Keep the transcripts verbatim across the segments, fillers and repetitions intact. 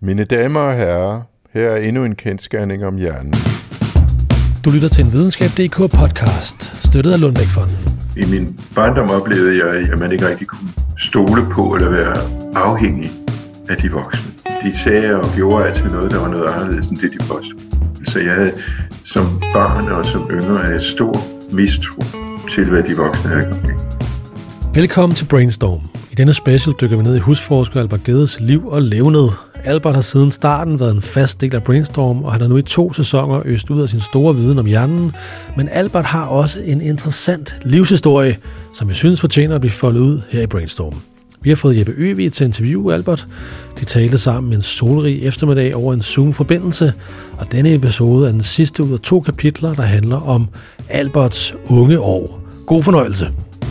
Mine damer og herrer, her er endnu en kendsgerning om hjernen. Du lytter til en videnskab punktum d k podcast, støttet af Lundbeck-fonden. I min barndom oplevede jeg, at man ikke rigtig kunne stole på eller være afhængig af de voksne. De sagde og gjorde altid noget, der var noget anderledes end det, de påstod. Så jeg havde som barn og som yngre havde stor mistro til, hvad de voksne havde gjort. Velkommen til Brainstorm. I denne special dykker vi ned i husforsker Albert Gedes liv og levned. Albert har siden starten været en fast del af Brainstorm, og han har nu i to sæsoner øst ud af sin store viden om hjernen. Men Albert har også en interessant livshistorie, som jeg synes fortjener at blive foldet ud her i Brainstorm. Vi har fået Jeppe Øvig til at interviewe Albert. De talte sammen en solrig eftermiddag over en Zoom-forbindelse, og denne episode er den sidste ud af to kapitler, der handler om Alberts unge år. God fornøjelse.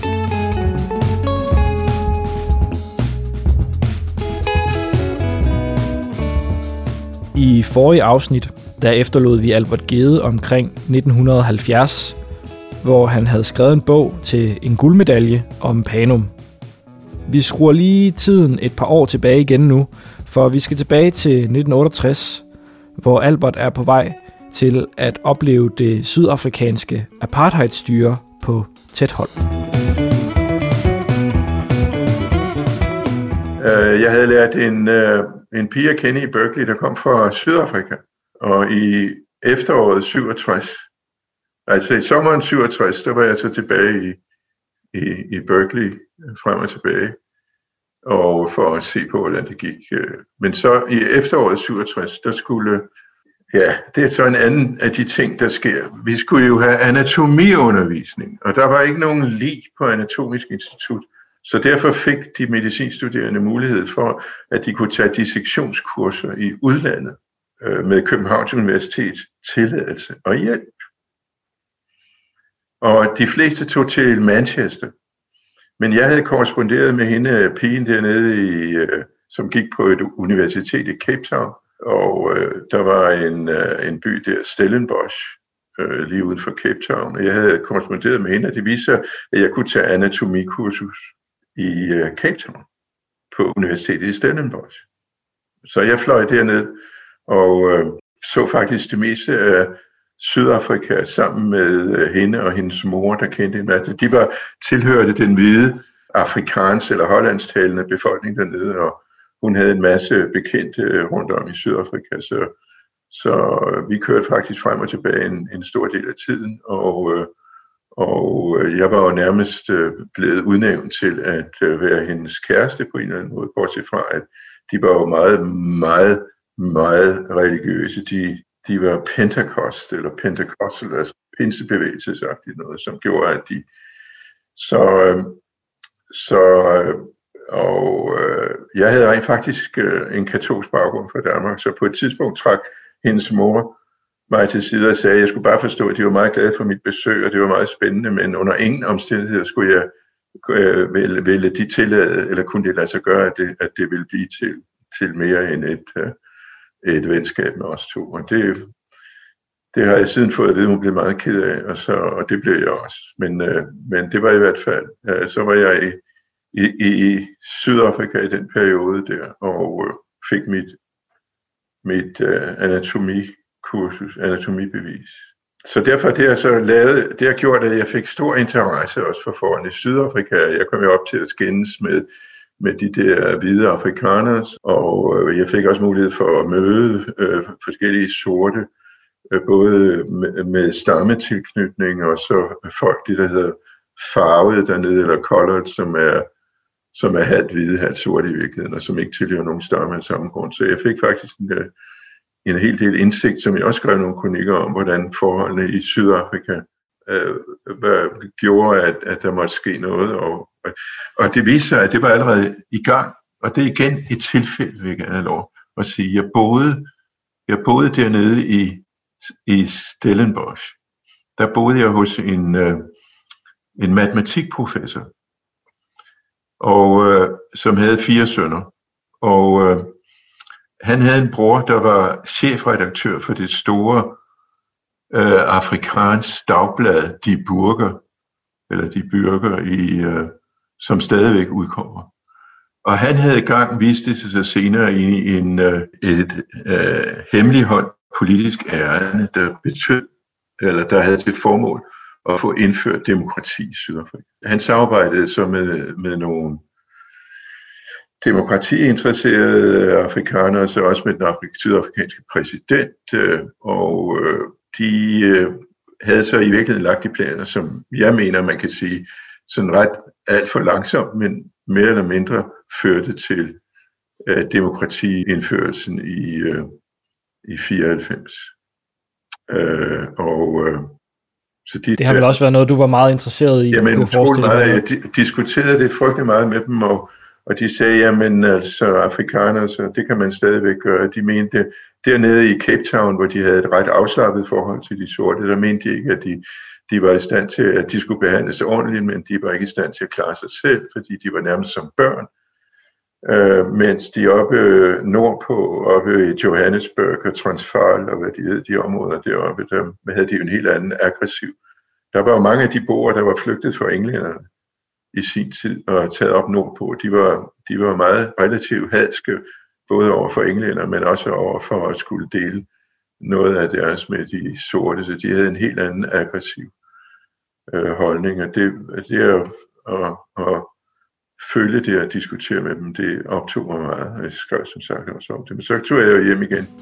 I forrige afsnit, der efterlod vi Albert Gede omkring nitten halvfjerds, hvor han havde skrevet en bog til en guldmedalje om Panum. Vi skruer lige tiden et par år tilbage igen nu, for vi skal tilbage til nitten otteogtres, hvor Albert er på vej til at opleve det sydafrikanske apartheidstyre på tæt hold. Jeg havde lært en, en pige at kende i Berkeley, der kom fra Sydafrika, og i efteråret syvogtres, altså i sommeren syvogtres, der var jeg så tilbage i, i, i Berkeley, frem og tilbage, og for at se på, hvordan det gik. Men så i efteråret syvogtres, der skulle, ja, det er så en anden af de ting, der sker. Vi skulle jo have anatomiundervisning, og der var ikke nogen lig på Anatomisk Institut. Så derfor fik de medicinstuderende mulighed for, at de kunne tage dissektionskurser i udlandet øh, med Københavns Universitets tilladelse og hjælp. Og de fleste tog til Manchester. Men jeg havde korresponderet med hende, pigen dernede, i, øh, som gik på et universitet i Cape Town. Og øh, der var en, øh, en by der, Stellenbosch, øh, lige uden for Cape Town. Og jeg havde korresponderet med hende, og det viste sig, at jeg kunne tage anatomikursus i Cape Town på universitetet i Stellenbosch. Så jeg fløj derned og øh, så faktisk det meste af Sydafrika sammen med øh, hende og hendes mor, der kendte hende. Altså, de var tilhørte den hvide afrikansk eller hollandsktalende befolkning dernede, og hun havde en masse bekendte rundt om i Sydafrika, så, så øh, vi kørte faktisk frem og tilbage en, en stor del af tiden, og øh, Og jeg var jo nærmest blevet udnævnt til at være hendes kæreste på en eller anden måde, bortset fra, at de var jo meget, meget, meget religiøse. De, de var Pentecost, eller Pentecostal, altså pinsebevægelsesagtigt noget, som gjorde, at de... Så, så og jeg havde rent faktisk en katolsk baggrund fra Danmark, så på et tidspunkt trak hendes mor mig til side og sagde, at jeg skulle bare forstå, at de var meget glade for mit besøg, og det var meget spændende, men under ingen omstændigheder skulle jeg øh, vælge, vælge de tillade, eller kunne det lade sig gøre, at det, at det ville blive til, til mere end et, øh, et venskab med os to. Og det, det har jeg siden fået at vide, hun blev meget ked af, og, så, og det blev jeg også. Men, øh, men det var i hvert fald, øh, så var jeg i, i, i Sydafrika i den periode der, og øh, fik mit, mit øh, anatomi kursus, anatomibevis. Så derfor det har så lavet, det har gjort, at jeg fik stor interesse også for forholdene i Sydafrika. Jeg kom jo op til at skændes med, med de der hvide afrikanere, og jeg fik også mulighed for at møde øh, forskellige sorte, øh, både med, med stammetilknytning og så folk, de der hedder farvede dernede, eller colored, som er, som er halvt hvide, halvt sorte i virkeligheden, og som ikke tilhører nogen stamme af samme grund. Så jeg fik faktisk en en hel del indsigt, som jeg også skrev nogle kronikker om, hvordan forholdene i Sydafrika øh, gjorde, at, at der måtte ske noget. Og, og det viste sig, at det var allerede i gang. Og det er igen et tilfælde, vil jeg gerne have lov at sige. Jeg boede, jeg boede dernede i, i Stellenbosch. Der boede jeg hos en, øh, en matematikprofessor, og, øh, som havde fire sønner. Og øh, han havde en bror, der var chefredaktør for det store øh, afrikansk dagblad, Die Burger, eller Die Bürger, i, øh, som stadigvæk udkommer. Og han havde gang, viste det sig senere, i en, et, et uh, hemmeligholdt politisk ærende, der betød, eller der havde til formål at få indført demokrati i Sydafrika. Han samarbejdede så med, med nogle demokratiinteresserede afrikanere, så også med den sydafrikanske præsident, og de havde så i virkeligheden lagt de planer, som jeg mener, man kan sige, sådan ret alt for langsomt, men mere eller mindre førte til uh, demokratiindførelsen i, uh, i fireoghalvfems. Uh, og uh, så de, det har vel også været noget, du var meget interesseret i? Jamen, utrolig meget. Jeg diskuterede det frygtelig meget med dem, og, og de sagde, jamen altså afrikanere, så det kan man stadigvæk gøre. De mente, dernede i Cape Town, hvor de havde et ret afslappet forhold til de sorte, der mente de ikke, at de, de var i stand til, at de skulle behandles ordentligt, men de var ikke i stand til at klare sig selv, fordi de var nærmest som børn. Uh, mens de oppe nordpå, oppe i Johannesburg og Transvaal, og hvad de hed, de områder deroppe, der havde de jo en helt anden aggressiv. Der var jo mange af de boere, der var flygtet fra englænderne i sin tid og taget op nordpå. De var, de var meget relativt hadske, både over for englænder, men også over for at skulle dele noget af deres med de sorte, så de havde en helt anden aggressiv uh, holdning, og det, det er at, at følge det og diskutere med dem, det optog mig meget. Jeg skrev som sagt også om det, men så tog jeg jo hjem igen.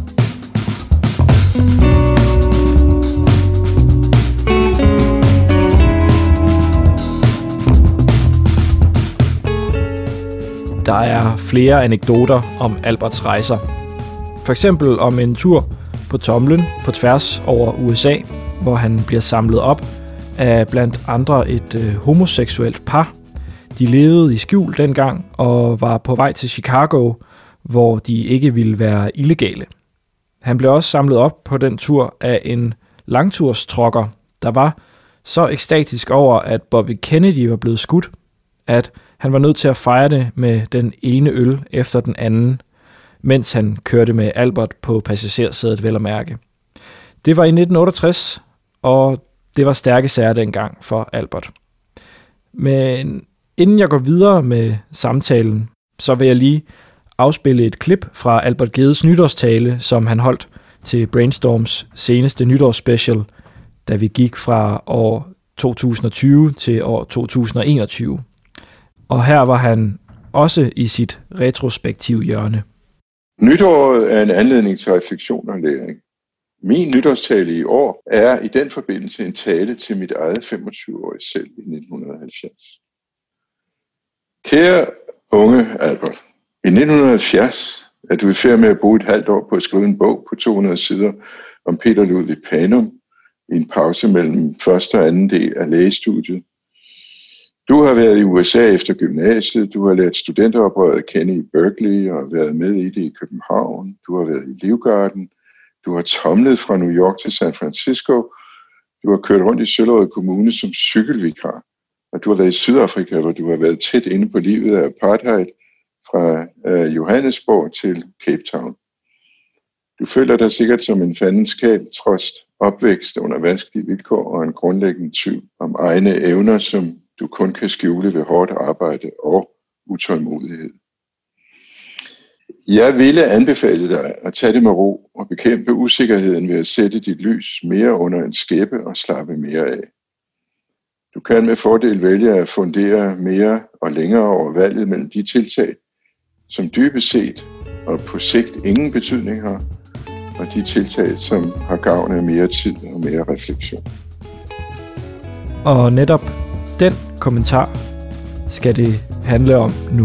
Der er flere anekdoter om Alberts rejser. For eksempel om en tur på Tomlen på tværs over U S A, hvor han bliver samlet op af blandt andre et øh, homoseksuelt par. De levede i skjul dengang og var på vej til Chicago, hvor de ikke ville være illegale. Han blev også samlet op på den tur af en langturstrokker, der var så ekstatisk over, at Bobby Kennedy var blevet skudt, at han var nødt til at fejre det med den ene øl efter den anden, mens han kørte med Albert på passagersædet, vel at mærke. Det var i nitten otteogtres, og det var stærke sager dengang for Albert. Men inden jeg går videre med samtalen, så vil jeg lige afspille et klip fra Albert Gedes nytårstale, som han holdt til Brainstorms seneste nytårsspecial, da vi gik fra år to tusind og tyve til år to tusind og enogtyve. Og her var han også i sit retrospektive hjørne. Nytåret er en anledning til refleksion og læring. Min nytårstale i år er i den forbindelse en tale til mit eget femogtyve-årige selv i nitten halvfjerds. Kære unge Albert, i nitten halvfjerds er du i færd med at bruge et halvt år på at skrive en bog på to hundrede sider om Peter Ludvig Panum i en pause mellem første og anden del af lægestudiet. Du har været i U S A efter gymnasiet, du har lært studenteroprøret at kende i Berkeley og været med i det i København, du har været i Livgarden, du har tomlet fra New York til San Francisco, du har kørt rundt i Søllerød Kommune som cykelvikar, og du har været i Sydafrika, hvor du har været tæt inde på livet af apartheid fra uh, Johannesburg til Cape Town. Du føler dig sikkert som en fandens kald, trods opvækst under vanskelige vilkår og en grundlæggende tvivl om egne evner, som du kun kan skjule ved hårdt arbejde og utålmodighed. Jeg ville anbefale dig at tage det med ro og bekæmpe usikkerheden ved at sætte dit lys mere under en skæppe og slappe mere af. Du kan med fordel vælge at fundere mere og længere over valget mellem de tiltag, som dybest set og på sigt ingen betydning har, og de tiltag, som har gavn af mere tid og mere refleksion. Og netop den kommentar skal det handle om nu.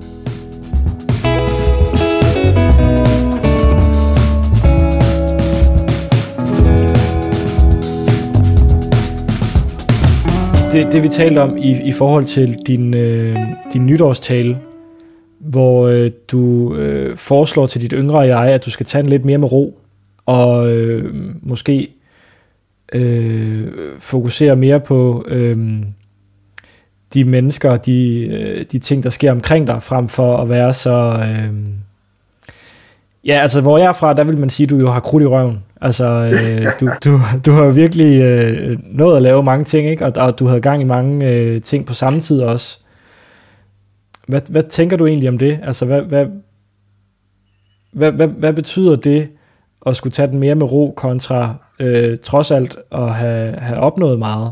Det, det vi talte om i, i forhold til din, øh, din nytårstale, hvor øh, du øh, foreslår til dit yngre jeg, at du skal tage den lidt mere med ro, og øh, måske øh, fokusere mere på øh, de mennesker, de, øh, de ting, der sker omkring dig, frem for at være så... Øh, ja, altså hvor jeg er fra, der vil man sige, at du jo har krudt i røven. Altså, øh, du, du, du har virkelig øh, nået at lave mange ting, ikke? Og, og du havde gang i mange øh, ting på samme tid også. Hvad, hvad tænker du egentlig om det? Altså, hvad, hvad, hvad, hvad, hvad betyder det at skulle tage den mere med ro kontra øh, trods alt at have, have opnået meget?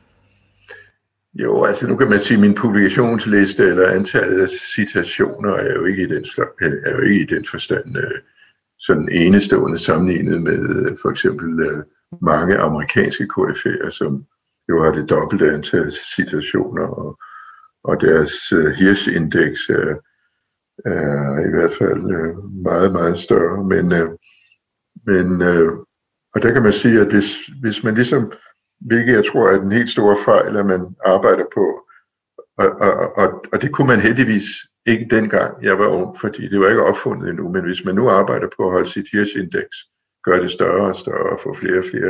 Jo, altså nu kan man sige, at min publikationsliste eller antallet af citationer er jo ikke i den, er jo ikke i den forstand øh, sådan enestående sammenlignet med øh, for eksempel øh, mange amerikanske koryfæer, som jo har det dobbelte antal citationer, og, og deres øh, Hirsch-indeks er, er i hvert fald øh, meget, meget større. Men, øh, men øh, og der kan man sige, at hvis, hvis man ligesom, hvilket jeg tror er den helt store fejl, at man arbejder på, og, og, og, og det kunne man heldigvis ikke dengang, jeg var ung, fordi det var ikke opfundet endnu, men hvis man nu arbejder på at holde sit Hirsch-indeks, gør det større og større og få flere og flere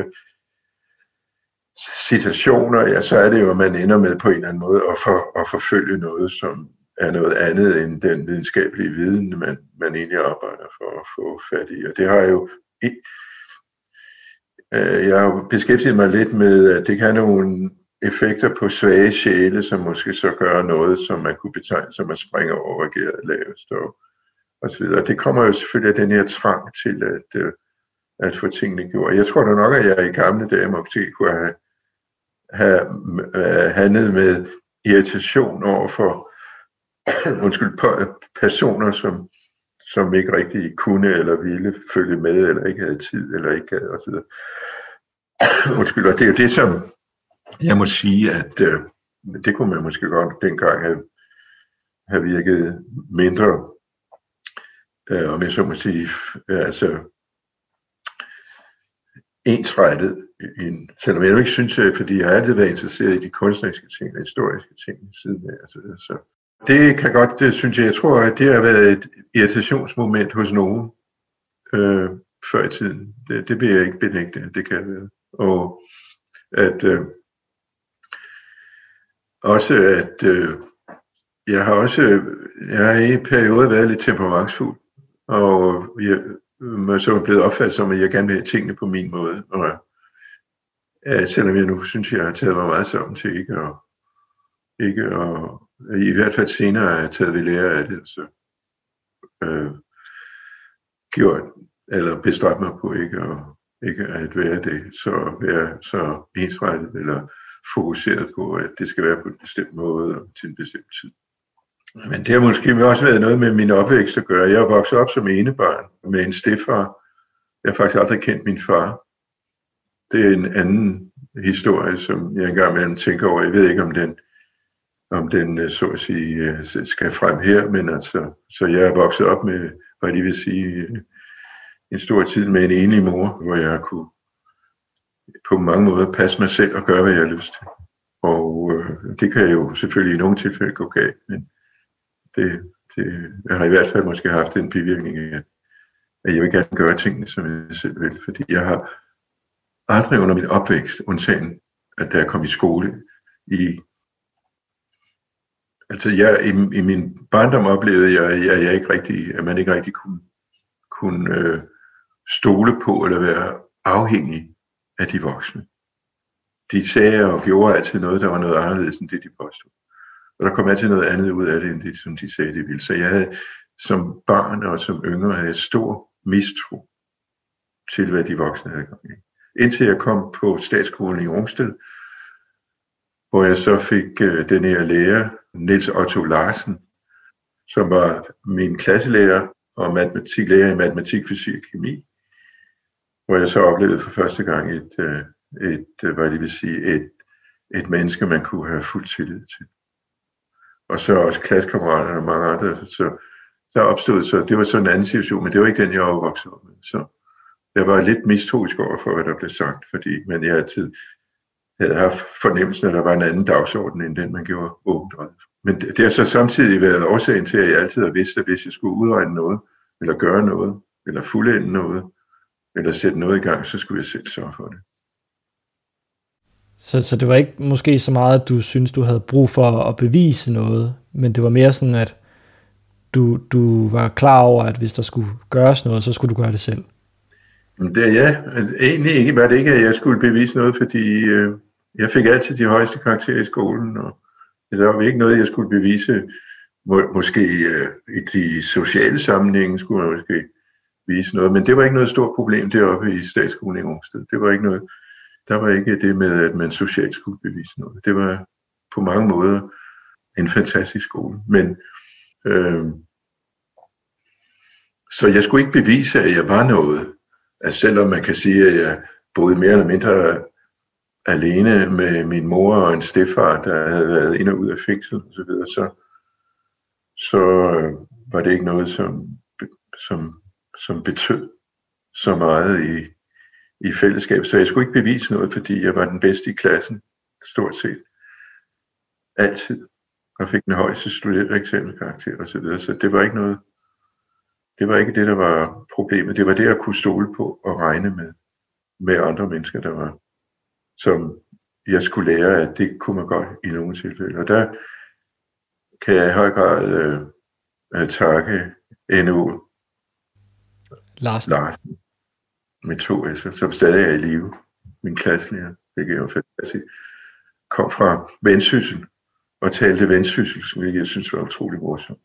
citationer, ja, så er det jo, at man ender med på en eller anden måde at, for, at forfølge noget, som er noget andet end den videnskabelige viden, man, man egentlig arbejder for at få fat i. Og det har jo ikke... Jeg har beskæftiget mig lidt med, at det kan have nogle effekter på svage sjæle, som måske så gør noget, som man kunne betegne som at springe over regeret lavest og, og så videre. Det kommer jo selvfølgelig af den her trang til at, at få tingene gjort. Jeg tror da nok, at jeg i gamle dage måske kunne have, have handlet med irritation over for undskyld, personer, som, som ikke rigtig kunne eller ville følge med, eller ikke havde tid, eller ikke havde osv. Undskyld, og det er jo det, som jeg må sige, at øh, det kunne man måske godt dengang have, have virket mindre, øh, om jeg så må sige, øh, altså ensrettet, in, selvom jeg jo ikke synes, at, fordi jeg har altid været interesseret i de kunstneriske ting og historiske ting siden af. Altså, så det kan godt, det synes jeg, jeg tror, at det har været et irritationsmoment hos nogen øh, før i tiden. Det, det vil jeg ikke benægte, at det kan være. Og at øh, også at øh, jeg har også jeg har i perioder været lidt temperamentsfuld, og jeg så er blevet opfattet som, at jeg gerne vil have tingene på min måde. Og øh, selvom jeg nu synes, jeg har taget mig meget sammen til ikke at, ikke at i hvert fald senere har jeg taget ved lære af det, så øh, gjort, eller bestræbt mig på ikke at, ikke at være det, så være så ensrettet eller fokuseret på, at det skal være på en bestemt måde og til en bestemt tid. Men det har måske også været noget med min opvækst at gøre. Jeg er vokset op som enebarn med en stedfar. Jeg har faktisk aldrig kendt min far. Det er en anden historie, som jeg engang imellem tænker over. Jeg ved ikke, om den om den, så at sige, skal frem her, men altså, så jeg er vokset op med, hvad de vil sige, en stor tid med en enlig mor, hvor jeg kunne på mange måder passe mig selv og gøre, hvad jeg har lyst til. Og øh, det kan jo selvfølgelig i nogle tilfælde gå galt, men det, det, jeg har i hvert fald måske haft en bivirkning af, at jeg vil gerne gøre tingene, som jeg selv vil, fordi jeg har aldrig under min opvækst, undtagen at da jeg kom i skole i Altså, jeg, i, i min barndom oplevede jeg, jeg, jeg ikke rigtig, at man ikke rigtig kunne, kunne øh, stole på eller være afhængig af de voksne. De sagde og gjorde altid noget, der var noget anderledes end det, de påstod. Og der kom altid noget andet ud af det, end det, som de sagde, de ville. Så jeg havde som barn og som yngre havde stor mistro til, hvad de voksne havde gang i. Indtil jeg kom på statsskolen i Rungsted, hvor jeg så fik øh, den her lærer, Niels Otto Larsen, som var min klasselærer og matematiklærer i matematik, fysik og kemi, hvor jeg så oplevede for første gang et, et, et hvad det vil sige, et, et menneske, man kunne have fuld tillid til. Og så også klassekammeraterne og mange andre. Så der opstod så, det var sådan en anden situation, men det var ikke den, jeg var vokset op med. Så jeg var lidt mistroisk over for, hvad der blev sagt, fordi man i altid havde haft fornemmelsen, at der var en anden dagsorden, end den, man gjorde åbent. Men det har så samtidig været årsagen til, at jeg altid har vidst, at hvis jeg skulle udregne noget, eller gøre noget, eller fuldende noget, eller sætte noget i gang, så skulle jeg selv sørge for det. Så, så det var ikke måske så meget, at du synes, du havde brug for at bevise noget, men det var mere sådan, at du, du var klar over, at hvis der skulle gøres noget, så skulle du gøre det selv? Det er ja. Egentlig ikke, var det ikke, at jeg skulle bevise noget, fordi øh, jeg fik altid de højeste karakterer i skolen, og der var ikke noget, jeg skulle bevise må, måske øh, i de sociale sammenhænge skulle man måske vise noget, men det var ikke noget stort problem deroppe i Statsskolen i Rungsted. Det var ikke noget, der var ikke det med, at man socialt skulle bevise noget. Det var på mange måder en fantastisk skole, men øh, så jeg skulle ikke bevise, at jeg var noget. Altså selvom man kan sige, at jeg boede mere eller mindre alene med min mor og en stedfar, der havde været ind og ud af fængsel og så videre, så, så øh, var det ikke noget, som, som, som betød så meget i, i fællesskab. Så jeg skulle ikke bevise noget, fordi jeg var den bedste i klassen, stort set. Altid. Og fik den højeste studentereksamenskarakter og så videre. Så det var ikke noget, det var ikke det, der var problemet. Det var det, at kunne stole på og regne med, med andre mennesker, der var, som jeg skulle lære, at det kunne man godt i nogle tilfælde. Og der kan jeg i høj grad øh, takke N O Larsen. Larsen med to S'er, som stadig er i live. Min klasselærer, det er jo fantastisk, kom fra Vendsyssel og talte vendsyssel, hvilket jeg synes var utrolig morsomt.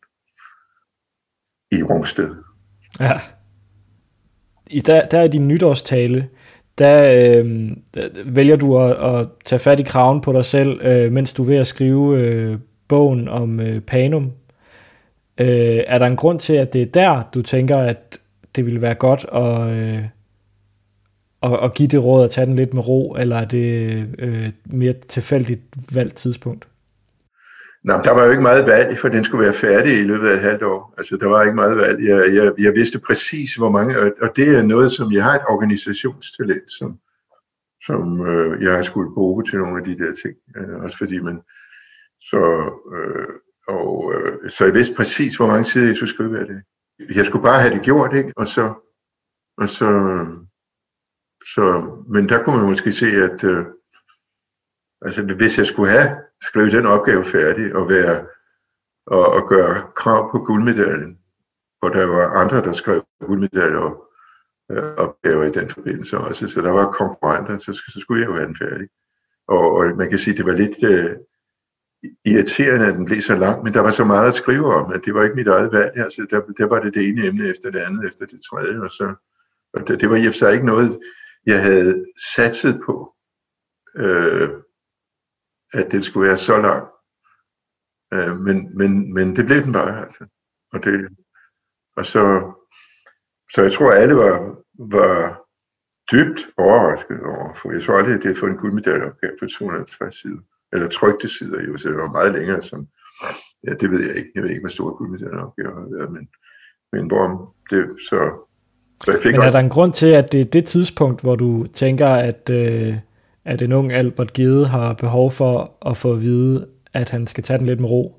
I Rungsted. Ja. I der, der er din nytårstale, der, øh, der vælger du at, at tage fat i kraven på dig selv, øh, mens du er ved at skrive øh, bogen om øh, Panum. Øh, er der en grund til, at det er der, du tænker, at det ville være godt at, øh, at, at give det råd at tage den lidt med ro, eller er det øh, mere tilfældigt valgt tidspunkt? Nå, der var jo ikke meget valg, for den skulle være færdig i løbet af et halvt år. Altså, der var ikke meget valg. Jeg, jeg, jeg vidste præcis, hvor mange, og det er noget, som jeg har et organisationstalent, som, som øh, jeg har skulle bruge til nogle af de der ting. Øh, også fordi man, så, øh, og, øh, så jeg vidste præcis, hvor mange sider jeg skulle skrive af det. Jeg skulle bare have det gjort, ikke? Og så, og så, så, men der kunne man måske se, at øh, altså, hvis jeg skulle have skrevet den opgave færdig og, være, og, og gøre krav på guldmedaljen, og der var andre, der skrev guldmedaljer og øh, opgaver i den forbindelse også, så der var konkurrenter, så, så skulle jeg jo have den færdig. Og, og man kan sige, at det var lidt øh, irriterende, at den blev så lang, men der var så meget at skrive om, at det var ikke mit eget valg. Altså, der, der var det det ene emne efter det andet, efter det tredje, og så og det, det var i og for sig ikke noget, jeg havde satset på. Øh, at det skulle være så langt. Øh, men, men, men det blev den bare, altså. Og, det, og så, så jeg tror, at alle var, var dybt overrasket over, for jeg tror aldrig, at det havde fået en guldmedaljeopgave på to hundrede og halvtreds sider. Eller trykte sider, jo, så det var meget længere. Som, ja, det ved jeg ikke. Jeg ved ikke, hvor store guldmedaljeopgaver har været, men, men hvor det så... så jeg fik men er også, der en grund til, at det er det tidspunkt, hvor du tænker, at... Øh at en ung Albert Gede har behov for at få at vide, at han skal tage den lidt med ro?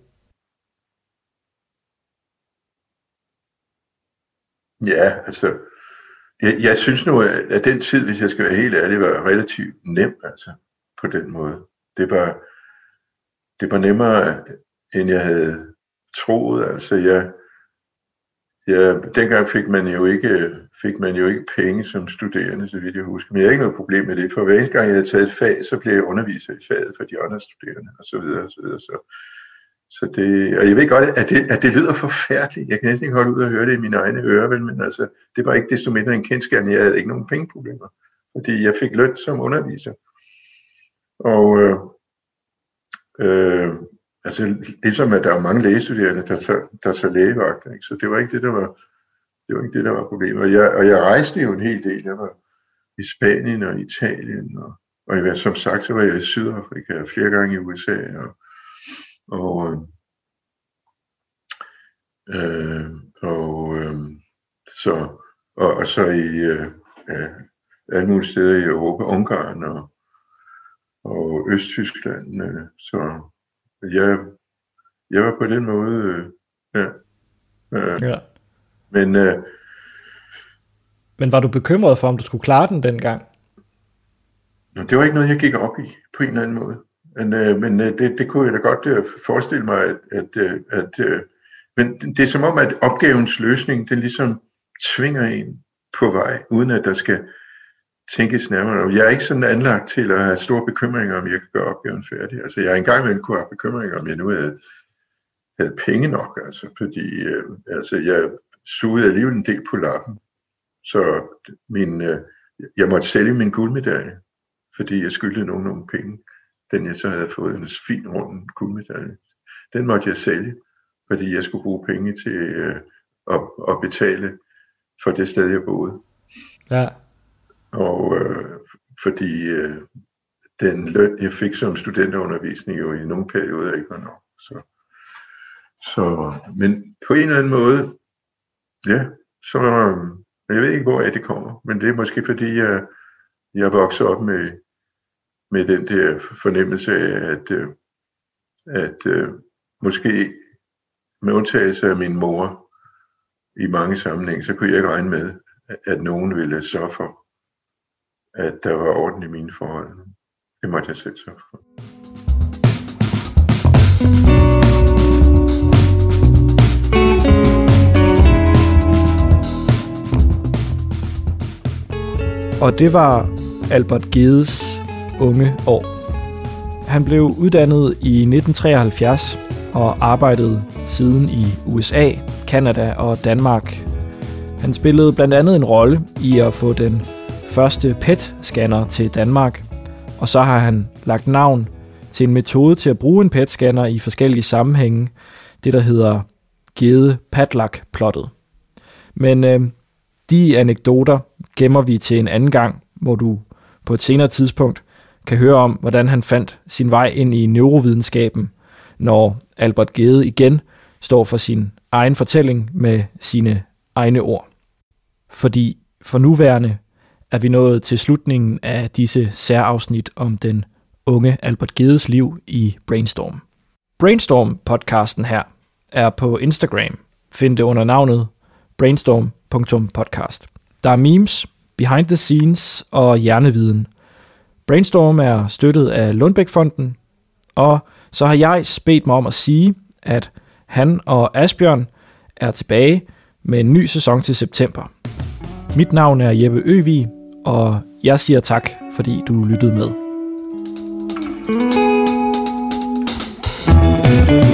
Ja, altså, jeg, jeg synes nu, at den tid, hvis jeg skal være helt ærlig, var relativt nem, altså, på den måde. Det var, det var nemmere, end jeg havde troet, altså, jeg, jeg, dengang fik man jo ikke, fik man jo ikke penge som studerende, så vidt jeg husker. Men jeg har ikke noget problem med det, for hver eneste gang jeg havde taget et fag, så blev jeg underviser i faget for de andre studerende, og så videre, og så videre. Så, så det, og jeg ved godt, at det, at det lyder forfærdeligt. Jeg kan næsten ikke holde ud og høre det i mine egne ører, vel, men altså, det var ikke desto mindre en kendsgerning. Jeg havde ikke nogen pengeproblemer, fordi jeg fik løn som underviser. Og øh, øh, altså, ligesom at der er mange lægestuderende, der tager, der tager lægevagt, ikke? Så det var ikke det, der var, det var ikke det, der var problemet. Og jeg, og jeg rejste jo en hel del. Jeg var i Spanien og Italien, og, og jeg, som sagt, så var jeg i Sydafrika, flere gange i U S A, og, og, øh, og, øh, så, og, og så i øh, ja, alle mulige steder i Europa, Ungarn og, og Østtyskland. Øh, så jeg, jeg var på den måde, øh, ja. Øh, ja. Men, øh, men var du bekymret for, om du skulle klare den dengang? Det var ikke noget, jeg gik op i, på en eller anden måde. Men, øh, men øh, det, det kunne jeg da godt øh, forestille mig, at, at, øh, at øh, men det er som om, at opgavens løsning, den ligesom tvinger en på vej, uden at der skal tænkes nærmere. Jeg er ikke sådan anlagt til at have store bekymringer, om jeg kan gøre opgaven færdig. Altså, jeg har engang imellem kunne have bekymringer, om jeg nu havde havde penge nok, altså, fordi øh, altså, jeg sugede alligevel en del på lappen. Så min, øh, jeg måtte sælge min guldmedalje, fordi jeg skyldte nogen nogle penge. Den jeg så havde fået, en fin rund guldmedalje, den måtte jeg sælge, fordi jeg skulle bruge penge til øh, at, at betale for det sted, jeg boede. Ja. Og øh, fordi øh, den løn, jeg fik som studenterundervisning, jo i nogle perioder ikke var nok. Så, så, men på en eller anden måde, ja, så jeg ved ikke, hvor det kommer, men det er måske fordi, jeg, jeg voksede op med, med den der fornemmelse af, at, at, at måske med undtagelse af min mor i mange sammenhænge, så kunne jeg ikke regne med, at nogen ville sørge for, at der var orden i mine forhold. Det måtte jeg selv sørge for. Og det var Albert Gedes unge år. Han blev uddannet i nitten treoghalvfjerds og arbejdede siden i U S A, Canada og Danmark. Han spillede blandt andet en rolle i at få den første P E T-scanner til Danmark, og så har han lagt navn til en metode til at bruge en P E T-scanner i forskellige sammenhænge, det der hedder Gede-Padlak-plottet. Men øh, de anekdoter gemmer vi til en anden gang, hvor du på et senere tidspunkt kan høre om, hvordan han fandt sin vej ind i neurovidenskaben, når Albert Gede igen står for sin egen fortælling med sine egne ord. Fordi for nuværende er vi nået til slutningen af disse særafsnit om den unge Albert Gedes liv i Brainstorm. Brainstorm-podcasten her er på Instagram. Find det under navnet brainstorm punktum podcast. Der er memes, behind the scenes og hjerneviden. Brainstorm er støttet af Lundbæk-fonden, og så har jeg bedt mig om at sige, at han og Asbjørn er tilbage med en ny sæson til september. Mit navn er Jeppe Øvig, og jeg siger tak, fordi du lyttede med.